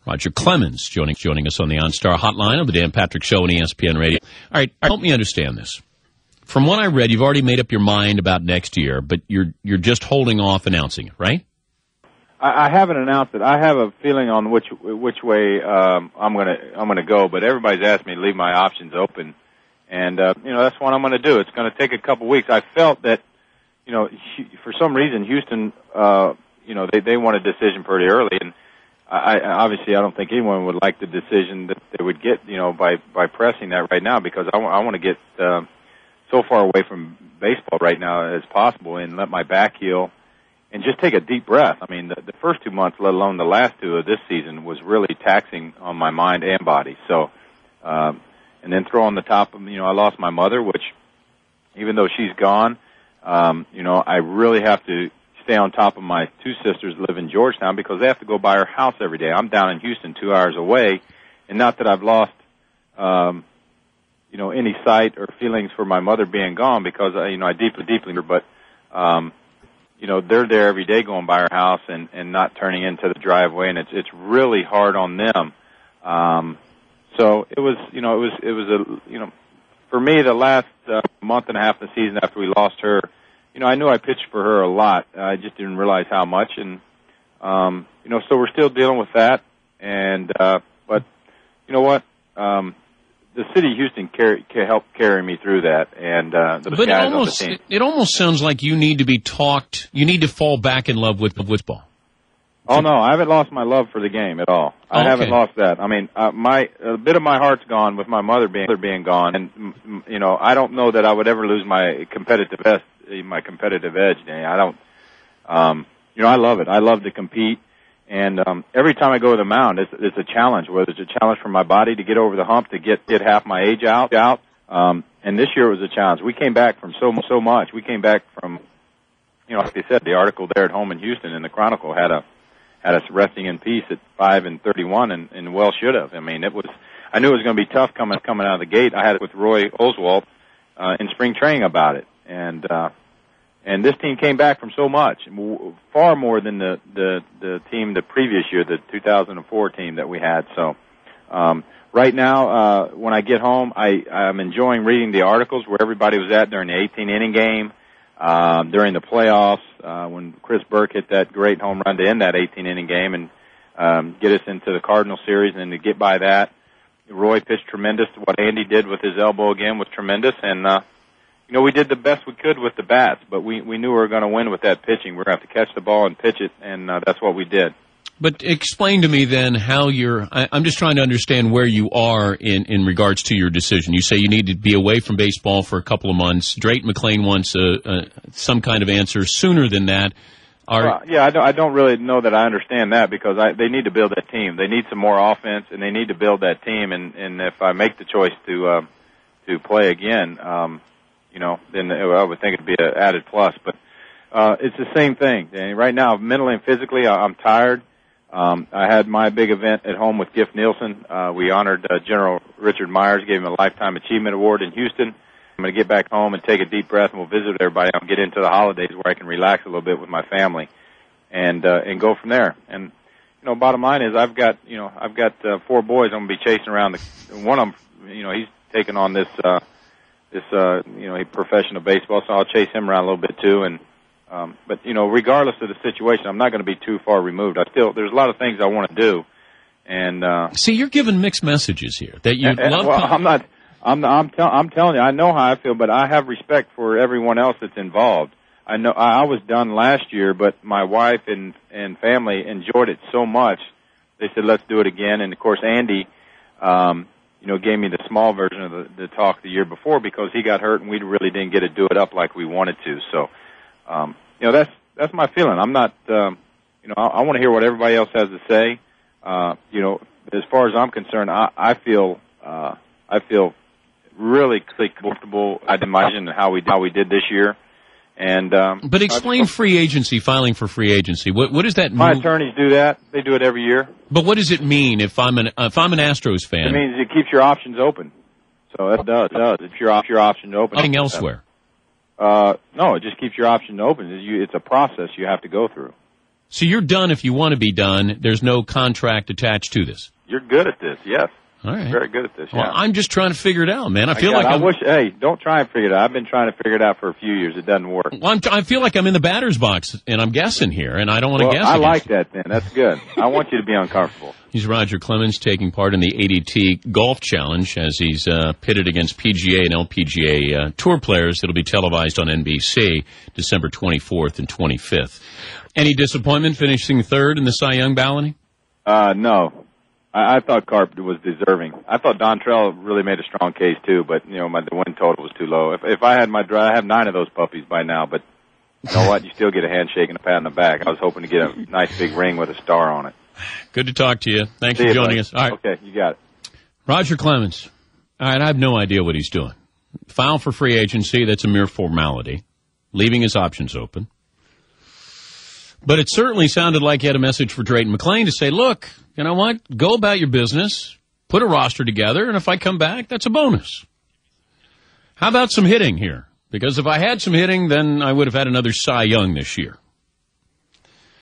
Roger Clemens joining us on the OnStar Hotline of the Dan Patrick Show on ESPN Radio. All right, help me understand this. From what I read, you've already made up your mind about next year, but you're just holding off announcing it, right? I haven't announced it. I have a feeling on which way I'm gonna go, but everybody's asked me to leave my options open, and that's what I'm gonna do. It's gonna take a couple weeks. I felt that for some reason Houston they want a decision pretty early, and I obviously I don't think anyone would like the decision that they would get by pressing that right now, because I want to get so far away from baseball right now as possible and let my back heal and just take a deep breath. I mean, the first 2 months, let alone the last 2 of this season, was really taxing on my mind and body. So, and then throw on the top of, I lost my mother, which, even though she's gone, I really have to stay on top of my 2 sisters who live in Georgetown, because they have to go by her house every day. I'm down in Houston 2 hours away, and not that I've lost, any sight or feelings for my mother being gone, because, I deeply, but, they're there every day going by her house and not turning into the driveway, and it's really hard on them. So it was, for me, the last month and a half of the season after we lost her, I knew I pitched for her a lot. I just didn't realize how much, and, so we're still dealing with that, and, but you know what, the city of Houston helped carry me through that, and the guys on the team. It almost sounds like you need to be talked. You need to fall back in love with baseball. Oh no, I haven't lost my love for the game at all. I haven't lost that. I mean, a bit of my heart's gone with my mother being gone, and I don't know that I would ever lose my competitive edge. I don't. I love it. I love to compete. And every time I go to the mound, it's a challenge. Whether it's a challenge for my body to get over the hump, to get half my age out. And this year it was a challenge. We came back from so much. We came back from, like they said, the article there at home in Houston in the Chronicle had us resting in peace at 5-31, and well should have. I mean, I knew it was going to be tough coming out of the gate. I had it with Roy Oswalt in spring training about it, and this team came back from so much, far more than the team the previous year, the 2004 team that we had. So right now, when I get home, I'm enjoying reading the articles where everybody was at during the 18-inning game, during the playoffs, when Chris Burke hit that great home run to end that 18-inning game and get us into the Cardinal series, and to get by that. Roy pitched tremendous. What Andy did with his elbow again was tremendous, and we did the best we could with the bats, but we knew we were going to win with that pitching. We were going to have to catch the ball and pitch it, and that's what we did. But explain to me then how I'm just trying to understand where you are in regards to your decision. You say you need to be away from baseball for a couple of months. Drayton McLane wants some kind of answer sooner than that. I don't really know that I understand that, because they need to build that team. They need some more offense, and they need to build that team, and if I make the choice to play again, then I would think it'd be an added plus. But it's the same thing, Danny. Right now, mentally and physically, I'm tired. I had my big event at home with Giff Nielsen. We honored General Richard Myers, gave him a Lifetime Achievement Award in Houston. I'm going to get back home and take a deep breath, and we'll visit everybody. I'll get into the holidays where I can relax a little bit with my family, and go from there. And bottom line is, I've got 4 boys I'm going to be chasing around. One of them, he's taking on this profession of baseball, so I'll chase him around a little bit too. And but regardless of the situation, I'm not going to be too far removed. There's a lot of things I want to do. And see, you're giving mixed messages here. That you love. Well, I'm telling you, I know how I feel, but I have respect for everyone else that's involved. I know I was done last year, but my wife and family enjoyed it so much. They said, let's do it again. And of course, Andy, gave me the small version of the talk the year before, because he got hurt and we really didn't get to do it up like we wanted to. So, that's my feeling. I'm not, I want to hear what everybody else has to say. As far as I'm concerned, I feel really comfortable. I'd imagine how we did this year. And but explain free agency, filing for free agency. What does that mean? My attorneys do that. They do it every year. But what does it mean if I'm an Astros fan? It means it keeps your options open. So it does. It's your option open. Nothing elsewhere. No, it just keeps your option open. It's a process you have to go through. So you're done if you want to be done. There's no contract attached to this. You're good at this, yes. All right. Very good at this, yeah. Well, I'm just trying to figure it out, man. I feel hey, don't try and figure it out. I've been trying to figure it out for a few years. It doesn't work. Well, I feel like I'm in the batter's box, and I'm guessing here, and I don't want to guess. I like that, then. That's good. I want you to be uncomfortable. He's Roger Clemens, taking part in the ADT Golf Challenge as he's pitted against PGA and LPGA Tour players. It'll be televised on NBC December 24th and 25th. Any disappointment finishing third in the Cy Young balloting? No. I thought Carp was deserving. I thought Dontrell really made a strong case too, but the win total was too low. If I had I have 9 of those puppies by now, but you know what? You still get a handshake and a pat on the back. I was hoping to get a nice big ring with a star on it. Good to talk to you. Thanks for joining us. All right. Okay, you got it. Roger Clemens. All right, I have no idea what he's doing. File for free agency, that's a mere formality. Leaving his options open. But it certainly sounded like he had a message for Drayton McLane to say, look, you know what? Go about your business, put a roster together, and if I come back, that's a bonus. How about some hitting here? Because if I had some hitting, then I would have had another Cy Young this year.